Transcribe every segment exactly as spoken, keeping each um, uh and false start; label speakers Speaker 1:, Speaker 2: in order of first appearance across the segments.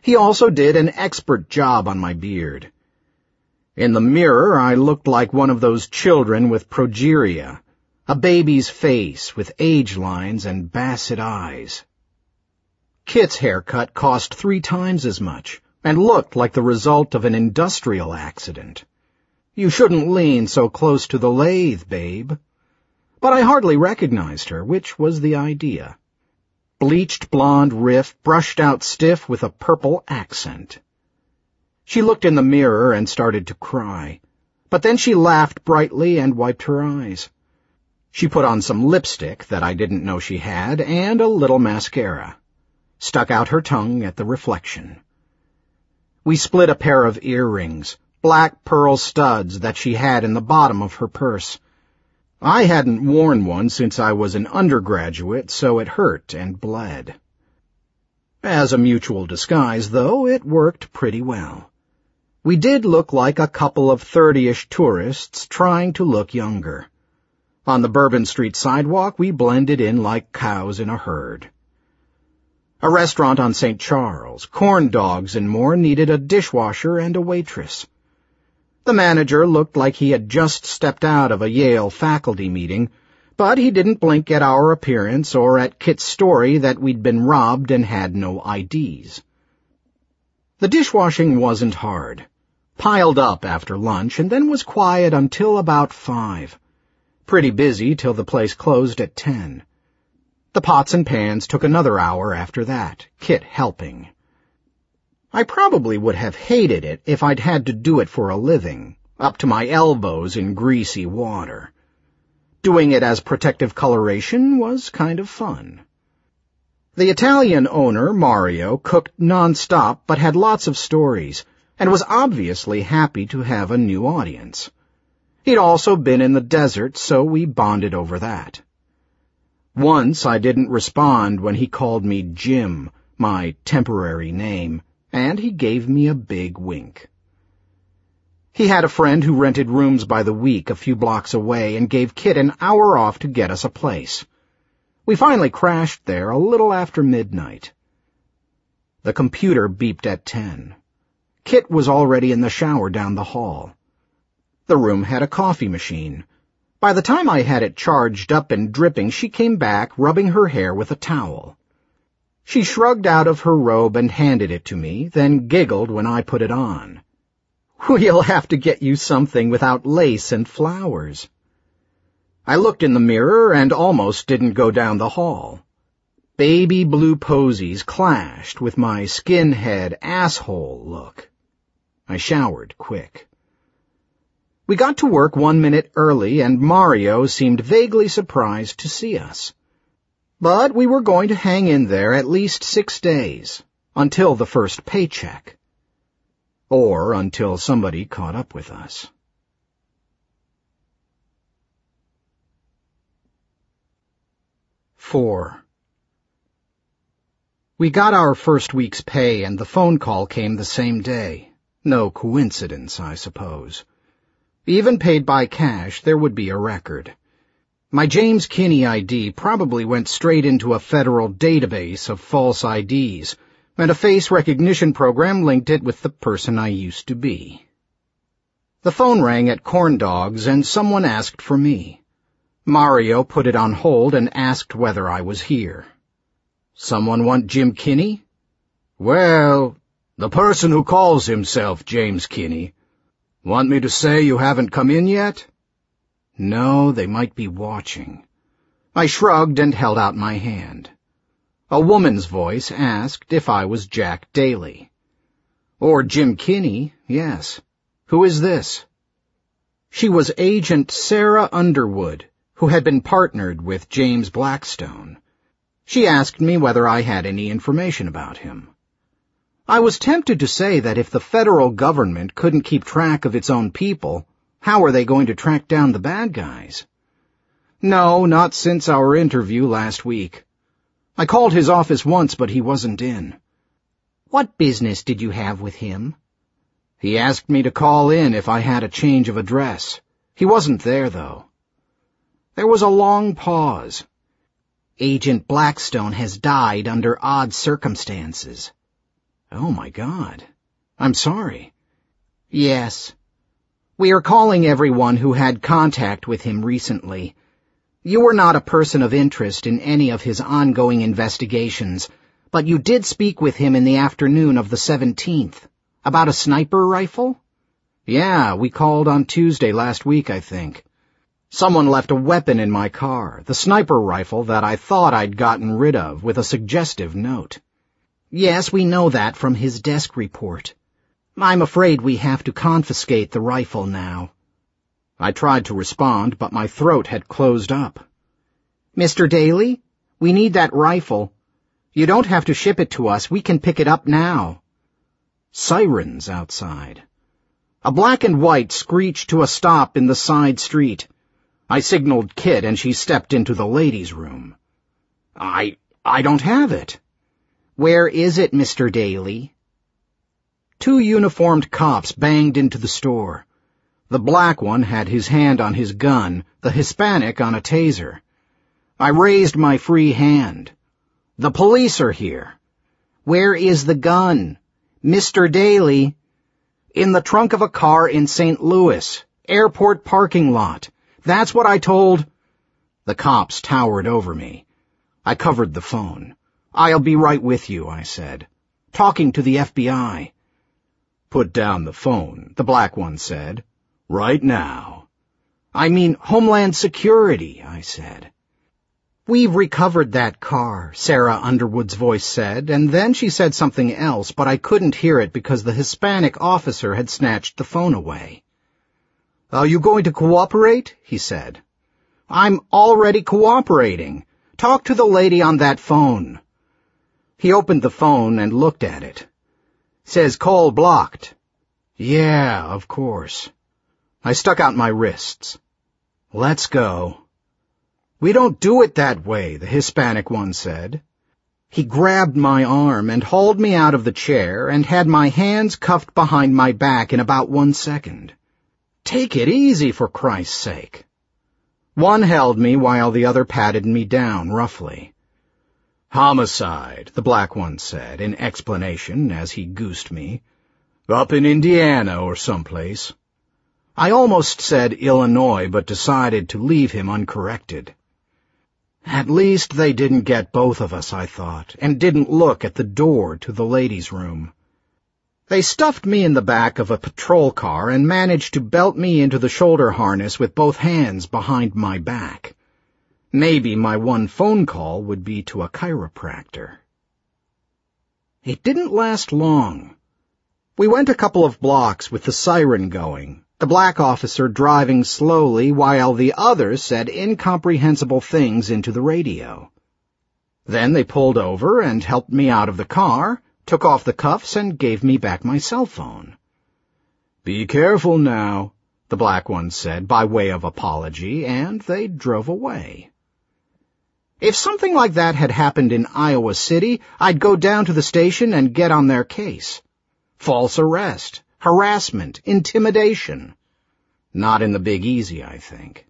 Speaker 1: He also did an expert job on my beard. In the mirror, I looked like one of those children with progeria, a baby's face with age lines and basset eyes. Kit's haircut cost three times as much and looked like the result of an industrial accident. You shouldn't lean so close to the lathe, babe. But I hardly recognized her, which was the idea. Bleached blonde riff brushed out stiff with a purple accent. She looked in the mirror and started to cry, but then she laughed brightly and wiped her eyes. She put on some lipstick that I didn't know she had and a little mascara, stuck out her tongue at the reflection. We split a pair of earrings, black pearl studs that she had in the bottom of her purse. I hadn't worn one since I was an undergraduate, so it hurt and bled. As a mutual disguise, though, it worked pretty well. We did look like a couple of thirty-ish tourists trying to look younger. On the Bourbon Street sidewalk, we blended in like cows in a herd. A restaurant on Saint Charles, corn dogs and more needed a dishwasher and a waitress. The manager looked like he had just stepped out of a Yale faculty meeting, but he didn't blink at our appearance or at Kit's story that we'd been robbed and had no I Ds. The dishwashing wasn't hard. Piled up after lunch and then was quiet until about five. Pretty busy till the place closed at ten. The pots and pans took another hour after that, Kit helping. I probably would have hated it if I'd had to do it for a living, up to my elbows in greasy water. Doing it as protective coloration was kind of fun. The Italian owner, Mario, cooked non-stop but had lots of stories, and was obviously happy to have a new audience. He'd also been in the desert, so we bonded over that. Once I didn't respond when he called me Jim, my temporary name, and he gave me a big wink. He had a friend who rented rooms by the week a few blocks away and gave Kit an hour off to get us a place. We finally crashed there a little after midnight. The computer beeped at ten. Kit was already in the shower down the hall. The room had a coffee machine. By the time I had it charged up and dripping, she came back, rubbing her hair with a towel. She shrugged out of her robe and handed it to me, then giggled when I put it on. "We'll have to get you something without lace and flowers." I looked in the mirror and almost didn't go down the hall. Baby blue posies clashed with my skinhead asshole look. I showered quick. We got to work one minute early, and Mario seemed vaguely surprised to see us. But we were going to hang in there at least six days, until the first paycheck. Or until somebody caught up with us. Four. We got our first week's pay, and the phone call came the same day. No coincidence, I suppose. Even paid by cash, there would be a record. My James Kinney I D probably went straight into a federal database of false I Ds, and a face recognition program linked it with the person I used to be. The phone rang at Corn Dogs, and someone asked for me. Mario put it on hold and asked whether I was here. "Someone want Jim Kinney?" "Well, the person who calls himself James Kinney. Want me to say you haven't come in yet?" No, they might be watching. I shrugged and held out my hand. A woman's voice asked if I was Jack Daly. Or Jim Kinney, yes. Who is this? She was Agent Sarah Underwood, who had been partnered with James Blackstone. She asked me whether I had any information about him. I was tempted to say that if the federal government couldn't keep track of its own people, how are they going to track down the bad guys? No, not since our interview last week. I called his office once, but he wasn't in. "What business did you have with him?" He asked me to call in if I had a change of address. He wasn't there, though. There was a long pause. "Agent Blackstone has died under odd circumstances." Oh, my God. I'm sorry. Yes. We are calling everyone who had contact with him recently. You were not a person of interest in any of his ongoing investigations, but you did speak with him in the afternoon of the seventeenth. About a sniper rifle? Yeah, we called on Tuesday last week, I think. Someone left a weapon in my car, the sniper rifle that I thought I'd gotten rid of, with a suggestive note. Yes, we know that from his desk report. I'm afraid we have to confiscate the rifle now. I tried to respond, but my throat had closed up. Mister Daly, we need that rifle. You don't have to ship it to us. We can pick it up now. Sirens outside. A black and white screeched to a stop in the side street. I signaled Kit, and she stepped into the ladies' room. I... I don't have it. Where is it, Mister Daly? Two uniformed cops banged into the store. The black one had his hand on his gun, the Hispanic on a taser. I raised my free hand. The police are here. Where is the gun? Mister Daly? In the trunk of a car in Saint Louis, airport parking lot. That's what I told... The cops towered over me. I covered the phone. I'll be right with you, I said. Talking to the F B I. Put down the phone, the black one said. Right now. I mean Homeland Security, I said. We've recovered that car, Sarah Underwood's voice said, and then she said something else, but I couldn't hear it because the Hispanic officer had snatched the phone away. Are you going to cooperate? He said. I'm already cooperating. Talk to the lady on that phone. He opened the phone and looked at it. Says call blocked. Yeah, of course. I stuck out my wrists. Let's go. We don't do it that way, the Hispanic one said. He grabbed my arm and hauled me out of the chair and had my hands cuffed behind my back in about one second. Take it easy, for Christ's sake. One held me while the other patted me down roughly. Homicide, the black one said in explanation as he goosed me. Up in Indiana or someplace. I almost said Illinois, but decided to leave him uncorrected. At least they didn't get both of us, I thought, and didn't look at the door to the ladies' room. They stuffed me in the back of a patrol car and managed to belt me into the shoulder harness with both hands behind my back. Maybe my one phone call would be to a chiropractor. It didn't last long. We went a couple of blocks with the siren going, the black officer driving slowly while the others said incomprehensible things into the radio. Then they pulled over and helped me out of the car, took off the cuffs, and gave me back my cell phone. Be careful now, the black one said by way of apology, and they drove away. If something like that had happened in Iowa City, I'd go down to the station and get on their case. False arrest, harassment, intimidation. Not in the Big Easy, I think.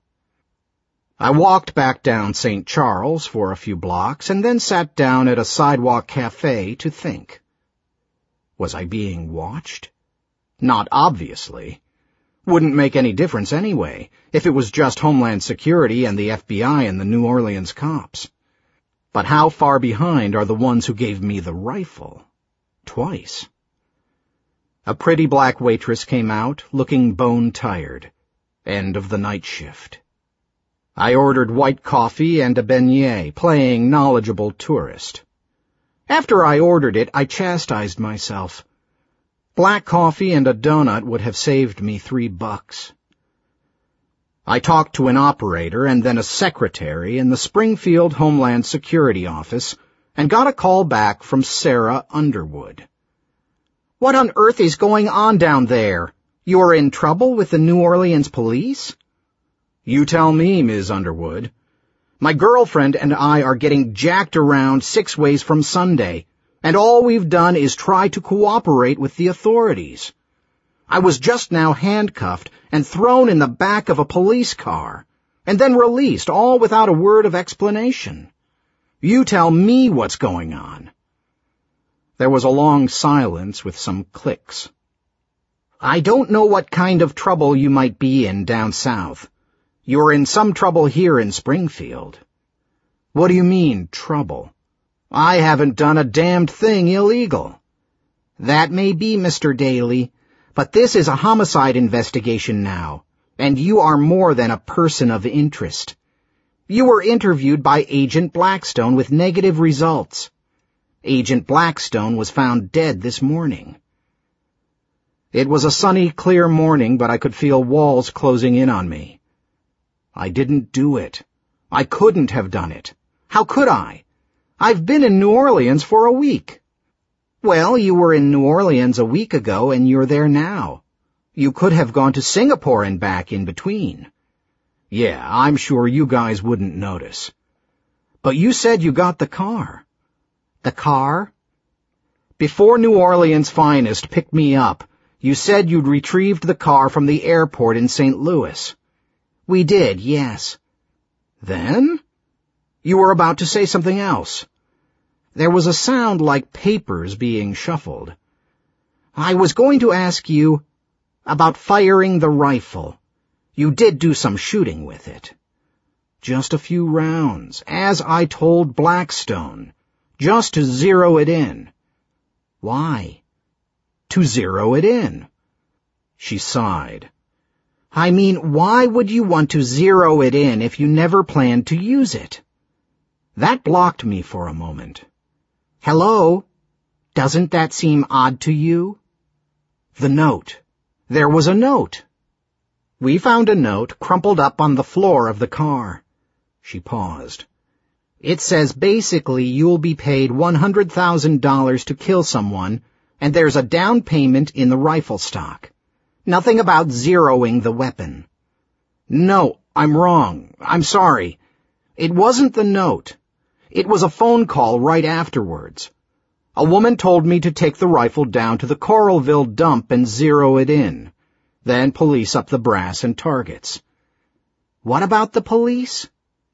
Speaker 1: I walked back down Saint Charles for a few blocks and then sat down at a sidewalk cafe to think. Was I being watched? Not obviously. Wouldn't make any difference anyway, if it was just Homeland Security and the F B I and the New Orleans cops. But how far behind are the ones who gave me the rifle? Twice. A pretty black waitress came out, looking bone-tired. End of the night shift. I ordered white coffee and a beignet, playing knowledgeable tourist. After I ordered it, I chastised myself. Black coffee and a donut would have saved me three bucks. I talked to an operator and then a secretary in the Springfield Homeland Security office and got a call back from Sarah Underwood. What on earth is going on down there? You are in trouble with the New Orleans police? You tell me, Miz Underwood. My girlfriend and I are getting jacked around six ways from Sunday, and all we've done is try to cooperate with the authorities. I was just now handcuffed and thrown in the back of a police car, and then released, all without a word of explanation. You tell me what's going on. There was a long silence with some clicks. I don't know what kind of trouble you might be in down south. You're in some trouble here in Springfield. What do you mean, trouble? I haven't done a damned thing illegal. That may be, Mister Daly, but this is a homicide investigation now, and you are more than a person of interest. You were interviewed by Agent Blackstone with negative results. Agent Blackstone was found dead this morning. It was a sunny, clear morning, but I could feel walls closing in on me. I didn't do it. I couldn't have done it. How could I? I've been in New Orleans for a week. Well, you were in New Orleans a week ago, and you're there now. You could have gone to Singapore and back in between. Yeah, I'm sure you guys wouldn't notice. But you said you got the car. The car? Before New Orleans' finest picked me up, you said you'd retrieved the car from the airport in Saint Louis. We did, yes. Then? You were about to say something else. There was a sound like papers being shuffled. I was going to ask you about firing the rifle. You did do some shooting with it. Just a few rounds, as I told Blackstone. Just to zero it in. Why? To zero it in. She sighed. I mean, why would you want to zero it in if you never planned to use it? That blocked me for a moment. Hello? Doesn't that seem odd to you? The note. There was a note. We found a note crumpled up on the floor of the car. She paused. It says basically you'll be paid one hundred thousand dollars to kill someone, and there's a down payment in the rifle stock. Nothing about zeroing the weapon. No, I'm wrong. I'm sorry. It wasn't the note. It was a phone call right afterwards. A woman told me to take the rifle down to the Coralville dump and zero it in, then police up the brass and targets. What about the police?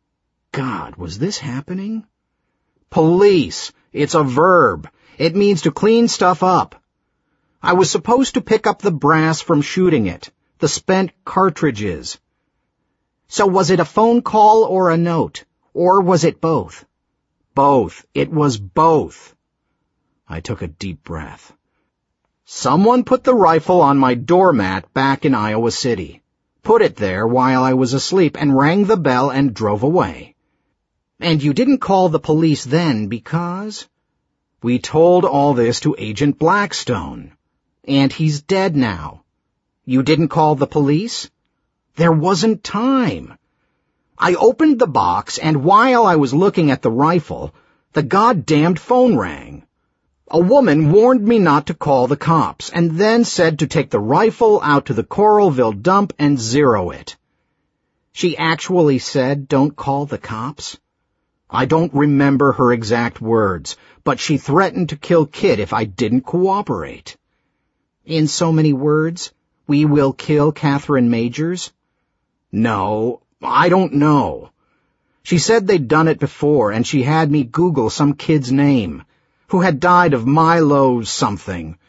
Speaker 1: God, was this happening? Police. It's a verb. It means to clean stuff up. I was supposed to pick up the brass from shooting it, the spent cartridges. So was it a phone call or a note? Or was it both? Both. It was both. I took a deep breath. Someone put the rifle on my doormat back in Iowa City, put it there while I was asleep, and rang the bell and drove away. And you didn't call the police then because? We told all this to Agent Blackstone. And he's dead now. You didn't call the police? There wasn't time. I opened the box, and while I was looking at the rifle, the goddamned phone rang. A woman warned me not to call the cops, and then said to take the rifle out to the Coralville dump and zero it. She actually said, don't call the cops? I don't remember her exact words, but she threatened to kill Kit if I didn't cooperate. In so many words, we will kill Catherine Majors? No, I don't know. She said they'd done it before, and she had me Google some kid's name, who had died of myelo something.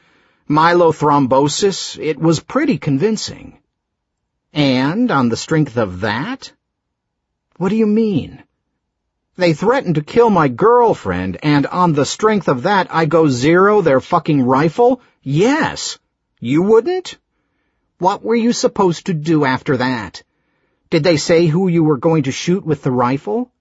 Speaker 1: Myelothrombosis. It was pretty convincing. And on the strength of that? What do you mean? They threatened to kill my girlfriend, and on the strength of that I go zero their fucking rifle? Yes. You wouldn't? What were you supposed to do after that? Did they say who you were going to shoot with the rifle?